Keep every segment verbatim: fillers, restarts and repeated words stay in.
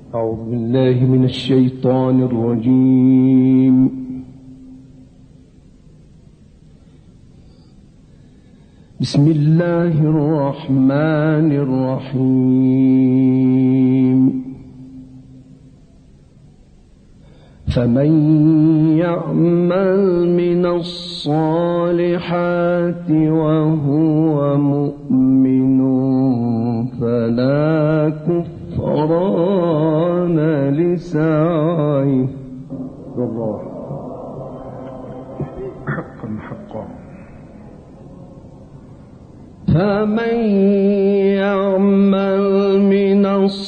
أعوذ بالله من الشيطان الرجيم. بسم الله الرحمن الرحيم. فمن يعمل من الصالحات وهو مؤمن فلا كفران لسعيه. والله حقا حقا. فمن يعمل من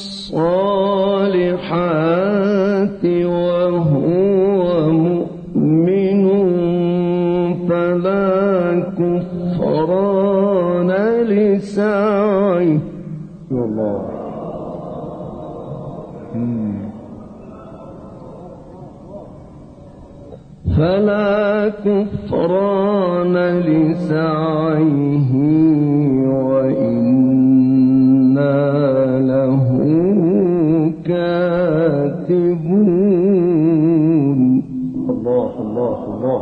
الصالحات وهو مؤمن فلا كفران لسعيه. والله فلا كفران لسعيه وإنا له كاتبون. الله الله الله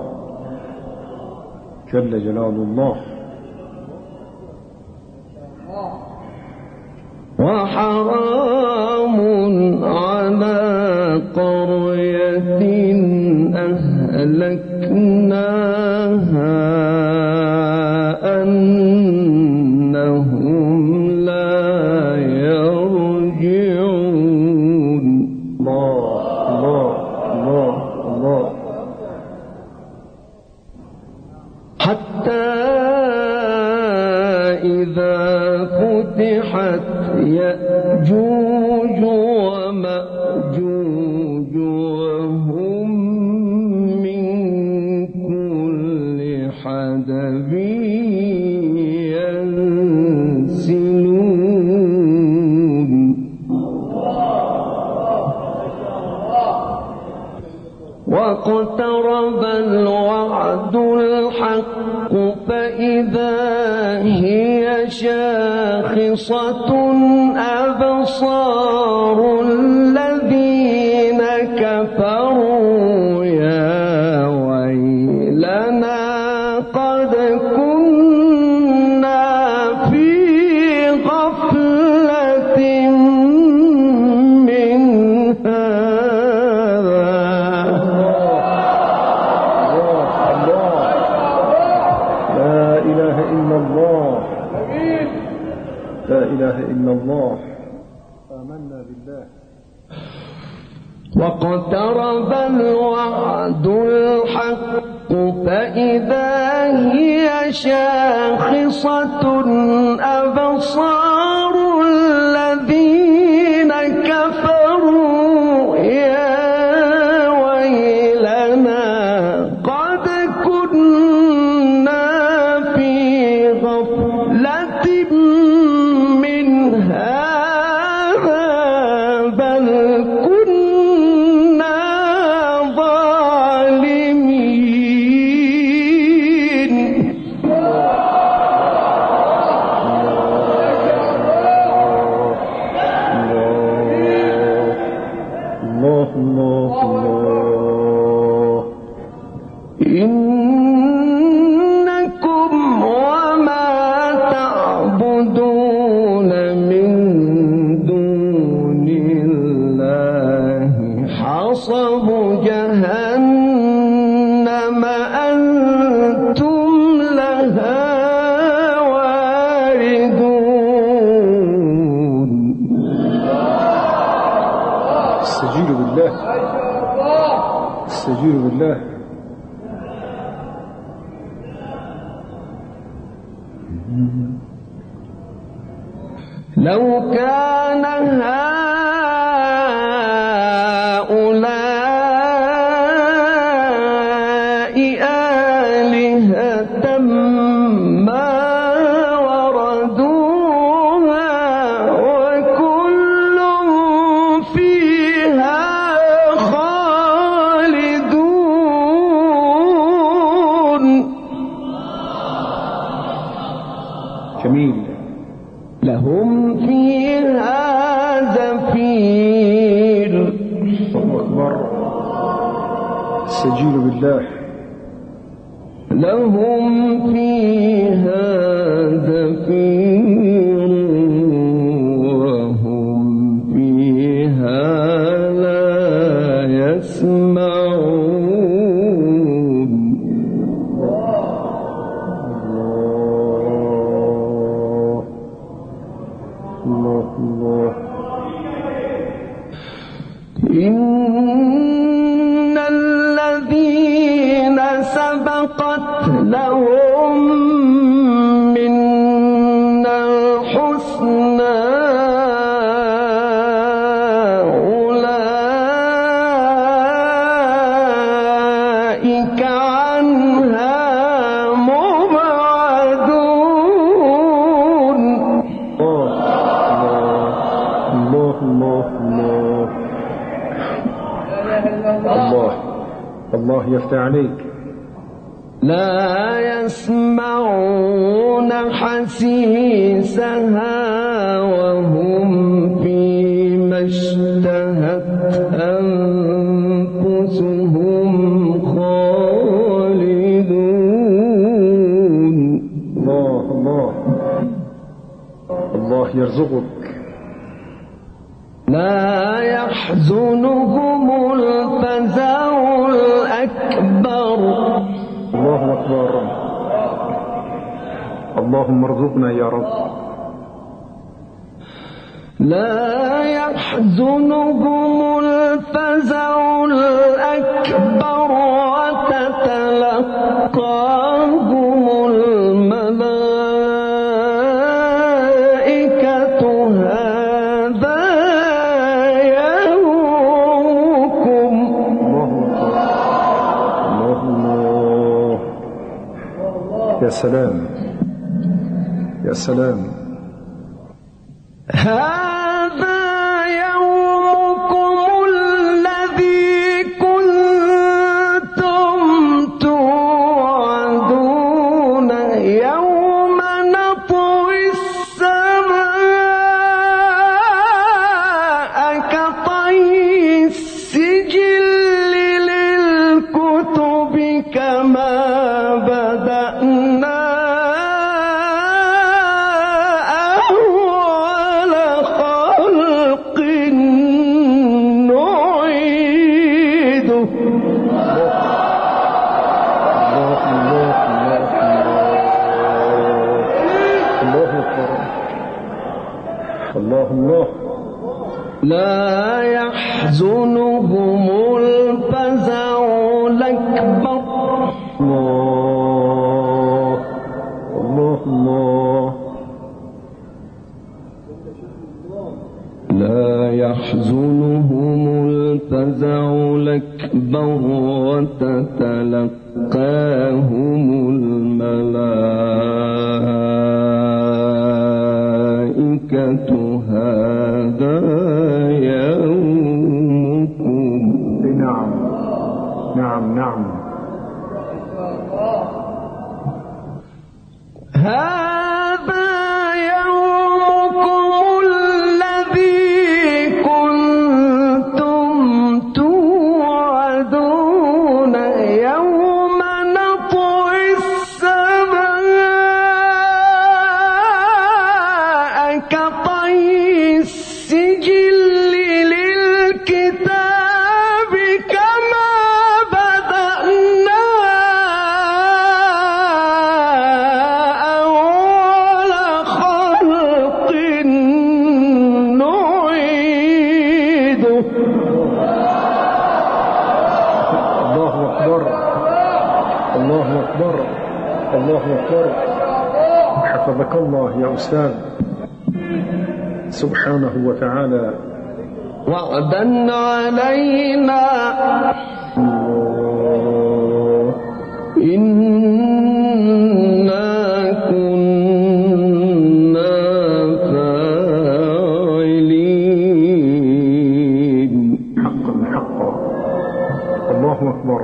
جل جلال الله. وحرام على قرية أهلكناها أنهم لا يرجعون. الله الله الله الله. حتى إذا فتحت يأجوج ومأجوج وهم من كل حدب ينسلون. واقترب الوعد الحق فإذا هي شاخصة أبصار الذين كفروا يا ويلنا قد كنا في غفلة من هذا. لا إله إلا الله. لا إله إلا الله. آمنا بالله. واقترب الوعد الحق فإذا هي شاخصة أبصار الذين كفروا يا ويلنا قد كنا في غفلة من هذا بل كنا ظالمين. الله الله الله. إنكم وما تعبدون من دون الله حصب جهنم أنتم لها واردون. استجير بالله. استجير بالله. لو كان هؤلاء آلهة ما وردوها وكل فيها خالدون. جميل. لهم فيها استجيل بالله. لهم فيها زفير وهم فيها لا يسمعون. الله الله. إن الذين سبقت لهم منا الحسنى أولئك عنها مبعدون. الله الله الله الله الله يفتح عليك. لا يسمعون حسيسها وهم فيما اشتهت أنفسهم خالدون. الله الله الله يرزقك. لا يحزنهم الفزع الأكبر. الله أكبر. اللهم ارزقنا يا رب. لا يحزنهم الفزع الأكبر وتتلقاهم الملائكة هذا يومكم. الله الله. يا سلام يا سلام. هذا يومكم الذي كنتم توعدون يوم نطوي السماء كطي السجل للكتب كما بدأنا الله الله. لا يحزنهم الفزع الأكبر. الله الله الله. لا يحزنهم الفزع الأكبر وتتلقاهم الملائكة هذا يومكم. نعم نعم نعم. هذا يومكم الذي كنتم توعدون يوم نطوي السماء كطي السجل للكتاب كما بدأنا أول خلق نعيده. الله أكبر الله أكبر الله أكبر. حفظك الله يا أستاذ. سبحانه وتعالى. وعدا علينا إنا كنا فاعلين. حقا حقا. الله أكبر.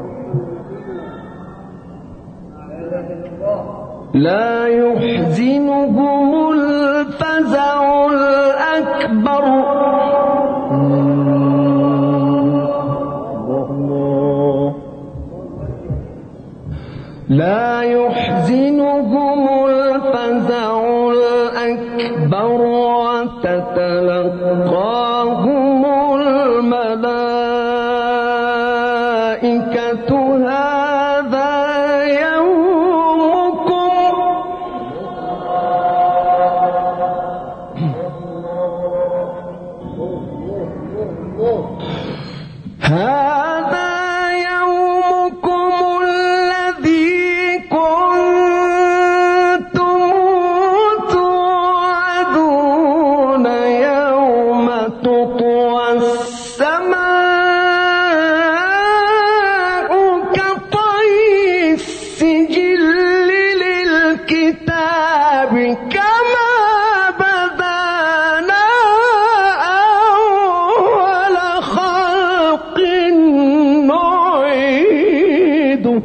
لا يحزنهم الفزع الأكبر. الله الله لا يحزنهم الفزع الأكبر وتتلقاهم الملائكة هذا يومكم هذا يومكم الذي كنتم توعدون يوم تطوى السماء كطي السجل للكتاب كما بدانا أول خلق نعيده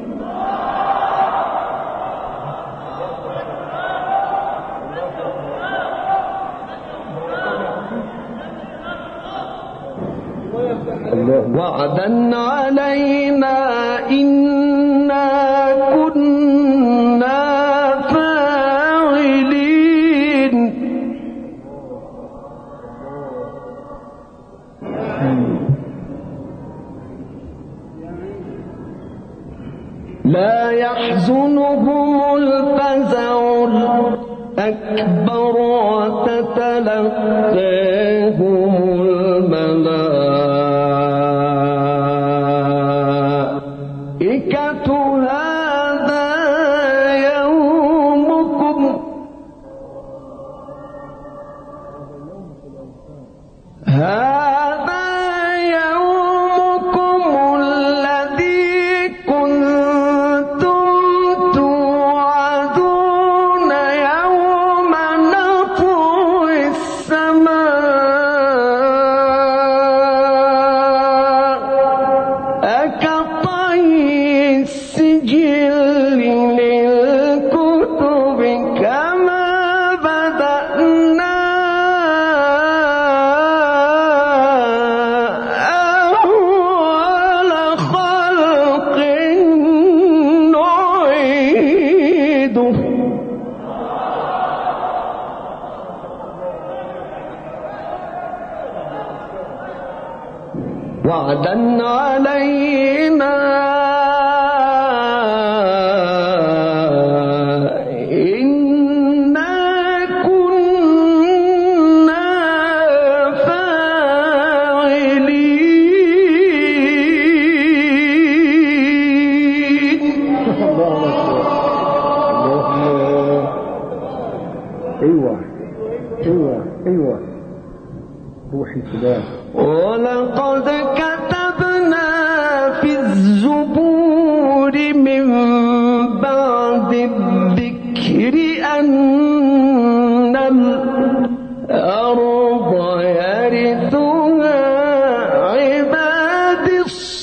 وعدا علينا إنا كنا فاعلين لا يحزنهم الفزع الأكبر وتتلقاهم الملائكة هذا يومكم هذا يومكم الذي كنتم توعدون يوم نطوي السماء كطي السجل للكتب كما بدأنا أول خلق نعيده وعدا علينا إنا كنا فاعلين ايوه ايوه ايوه روحي كده. ولقد كتبنا في الزبور من بعد الذكر أن الأرض يرثها عبادي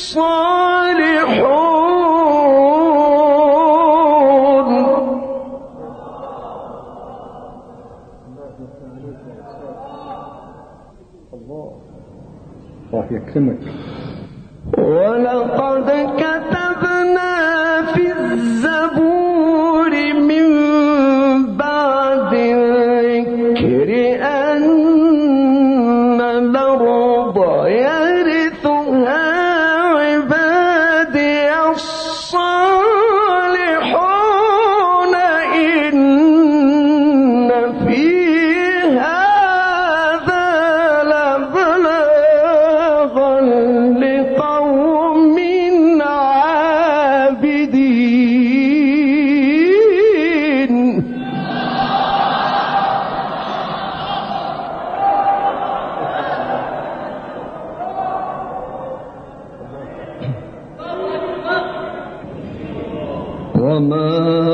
الصالحون الله الله يكرمك. ولقد كتبنا في الزبور من بعد الذكر أن الأرض يرثها عبادي الصالحون إن في هذا لبلاغا لقوم عابدين. وما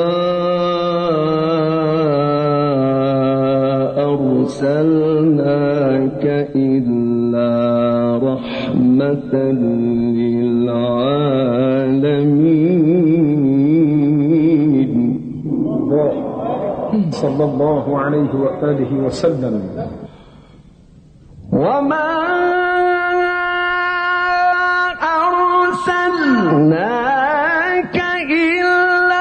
أرسلناك إلا رحمة للعالمين. صلى الله عليه وآله وسلم. وما أرسلناك إلا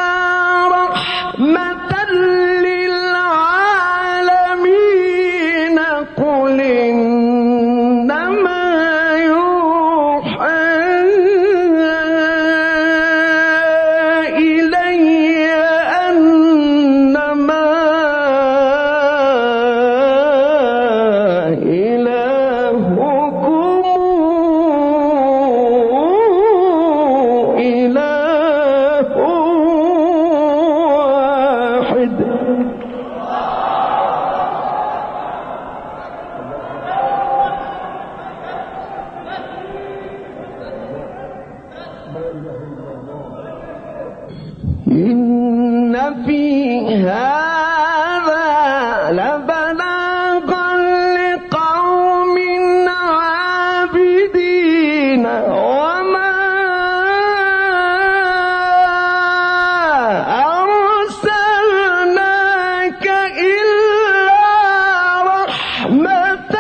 إن في هذا لبلاغا لقوم عابدين وما أرسلناك إلا رحمة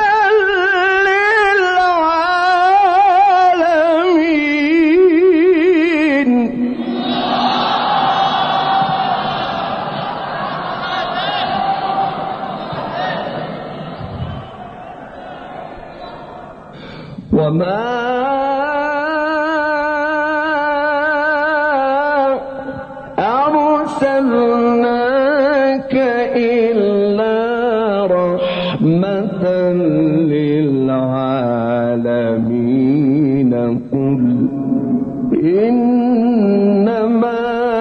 وما أرسلناك إلا رحمة للعالمين قل إنما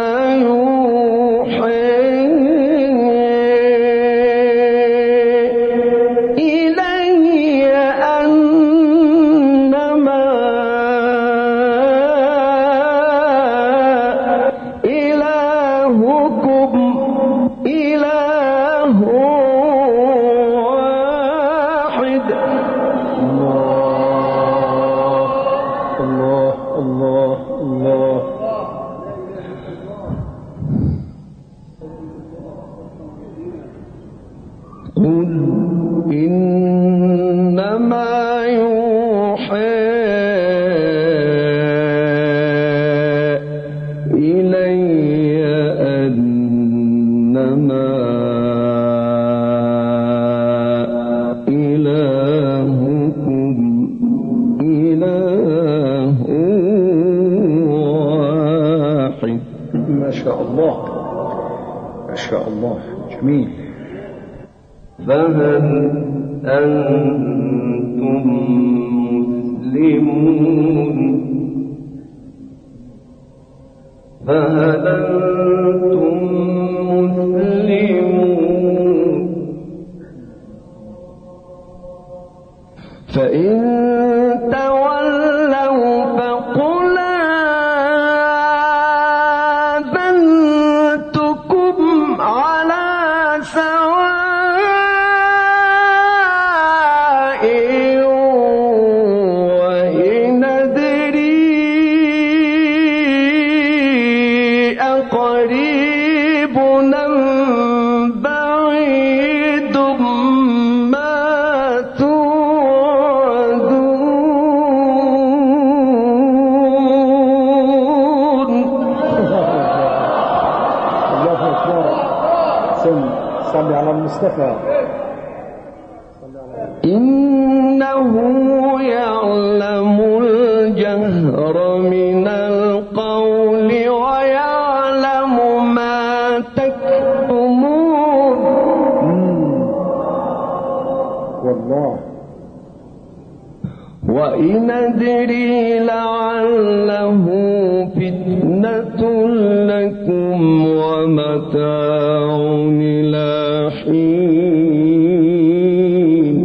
فهل أنتم مسلمون فهل أنتم مسلمون فإن تولوا فقل آذنتكم على سواء إنه يعلم الجهر من القول ويعلم ما تكتمون والله وإن أدري لعله فتنة لكم ومتاع إلى حين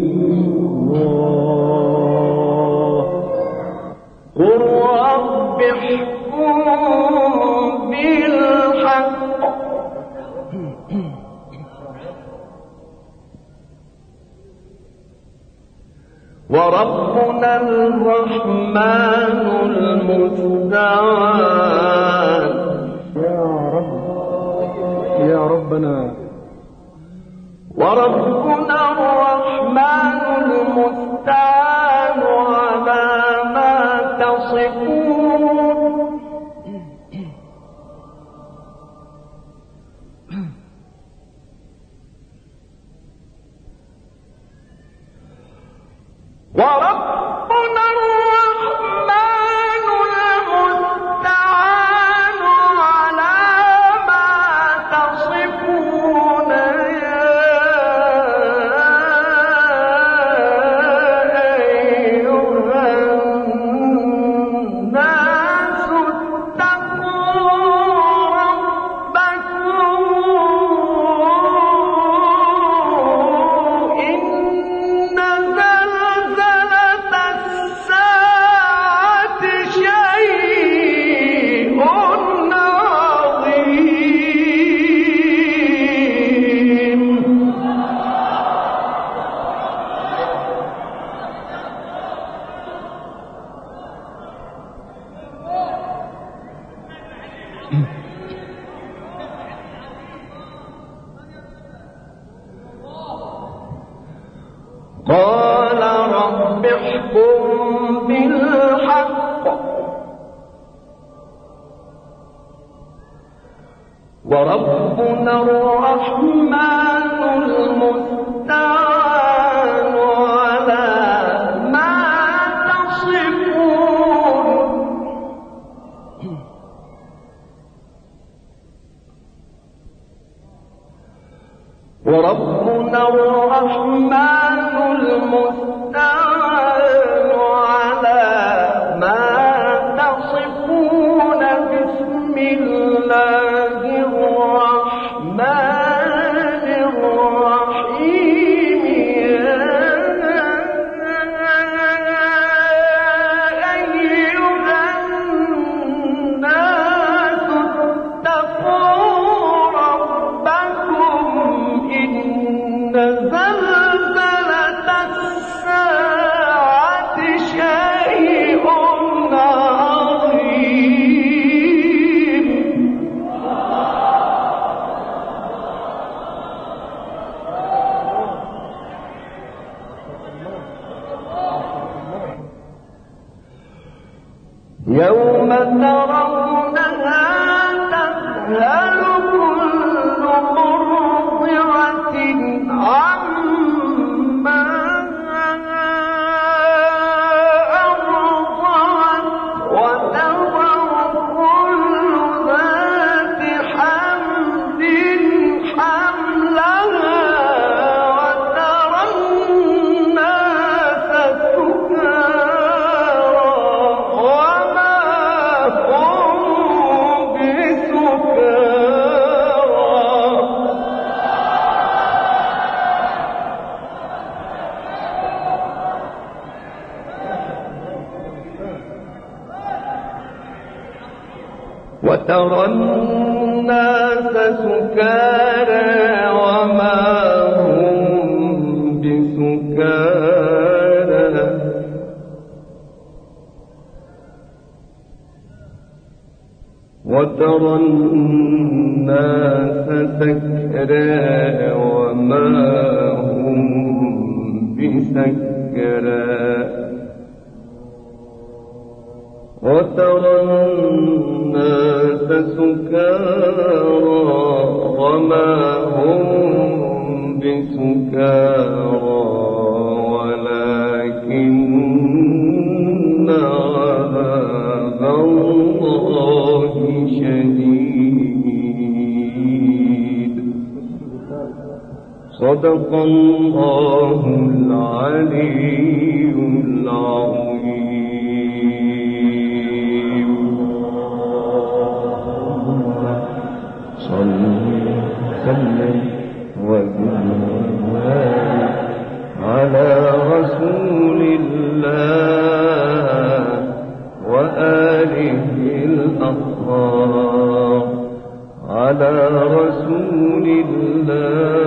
قل رب احكم بالحق وربنا الرحمن المستعان يا رب يا ربنا وربنا الرحمن المستعان على ما تصفون وربنا الرحمن المستعان على ما تصفون يا أيها الناس قال رب احكم بالحق وربنا الرحمن المستعان على ما تصفون وربنا الرحمن المستعان على ما تصفون بسم الله الرحمن الرحيم أيها الناس اتقوا ربكم إن زلزلة الساعة شيء عظيم يوم ترونها تذهل كل مرضعة عما أرضعت وتضع كل ذات حمل حملها وترى الناس سكارى وما هم وترى الناس سكارى وما هم بسكارى وترى الناس سكارى وما هم بسكارى وترى الناس سكارى وما هم بسكارى ولكن عذاب الله شديد. صدق الله العلي العظيم. صل وسلم وبارك على رسول الله وآله الأطهار على رسول الله